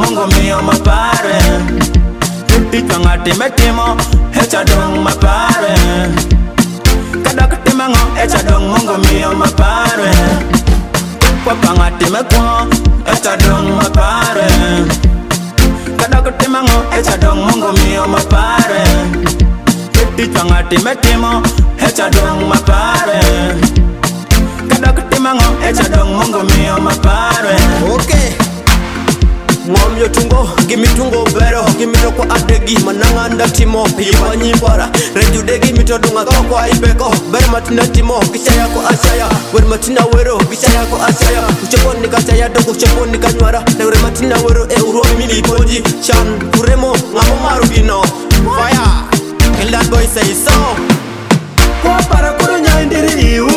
Mungu mío me pare. Tito ngati metimo, echa dong me pare. Kada kutimango, echa dong Mungu mío me pare. Papa ngati me kwa, echa dong me pare. Kada kutimango, echa dong Mungu mío me pare. Tito ngati metimo, echa dong me pare. Kada kutimango, echa dong Mungu mío me pare. Okay. Ngom yo tungo, gimme tungo bero, gimme to ko adegi mananganda timo piwa nyimbara. Reju degi mito dunga ko ibeko, ber matina timo kishaya ko asaya, ber matina wero kishaya ko asaya. Uchepon ni kachaya dogo uchepon ni kanywara, ber matina wero uro mili poji, chan kuremo ngamo marugino. Fire, and that boy say so. Kwa para kurunya indiri u,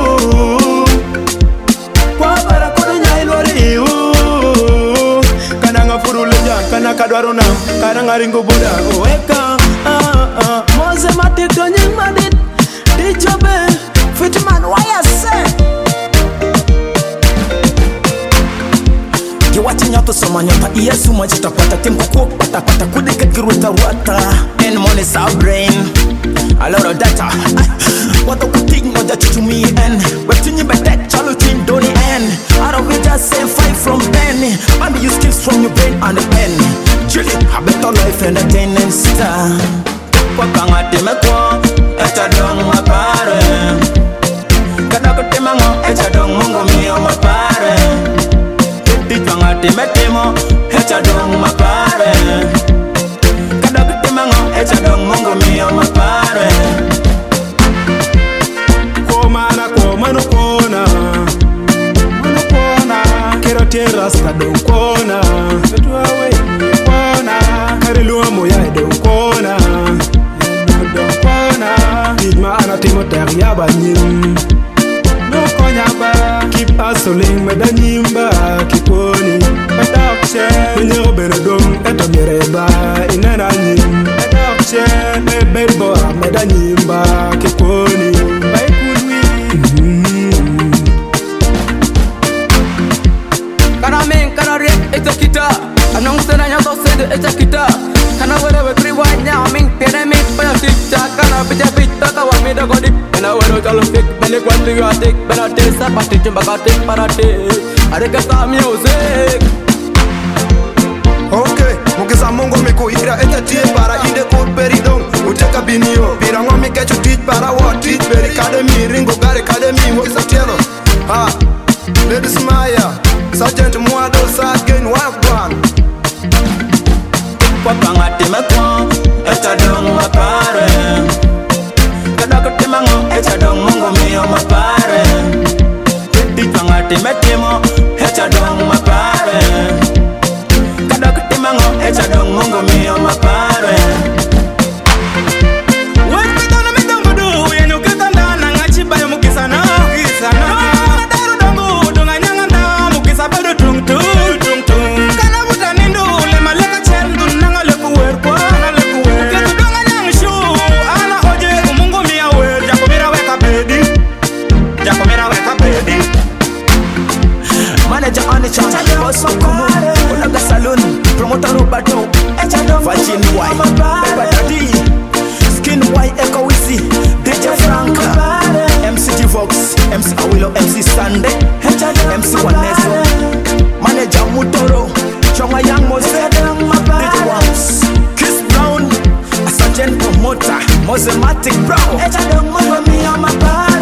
kwa para kurunya ilori u. Kana kadwaro na kana ngaringo boda weka Mose matik to nying madit di jobe fitman why I say you watching out to someone yota iya suma chita pata tim ko pata pata kudike kirwita wata and money's our brain a lot of data what the thing no that to me and we're tuning back that chalo team don't end out of it just say fight from pen maybe you skills from your brain and the pen chili a better life entertainment star kwa ngati me kwa echa dong ma pare kada kutemango echa dong Mungu mío me pare tito ngati metimo echa dong ma pare kada kutemango echa dong Mungu mío me pare Rasta don't kona, betu awe kona, kariluwa moya don't kona, don't kona. Idma anatimo teria banyim, no konya ba. Keep hustling medanyimba, kiponi, adoption. Menyo benedom eto mireba inenanyim, adoption. Berbo medanyimba, kiponi, baikudwi. Kana rap it's a kita anong sana nya to send it's a kita kana wera we rewind nya ming pandemic pa tiktok kana bija pita ka wa me da godi kana wero jalo fake bele kwatu yo atik bela te sa pati chumba ka tik parate are ka ta music. Okay, mukisa Mungu miko ira etatie para inde ko peridon uteka binio pira ngomi kecho teach para what teach beri academy ringo gare academy mukisa tielo ha ladies maya Sergeant Mwado Sargen Wagwan kwa ngati me kwa echa dong ma pare kada kutimango echa dong Mungu mío me pare tito ngati metimo echa dong ma pare kada kutimango echa dong Mungu mío me pare. Manager on the chart, boss Kumu, Unaga Saloon, promoter Roberto, Virgin White, Pepper Daddy, Skin White, Echo Wizzy, DJ Franca, MC Vox, MC Awilo, MC Sunday, MC Waneso, Manager Mutoro, Chonga Young Mose, DJ Wams, Chris Brown, Sergeant Promoter, Mosematic Brown.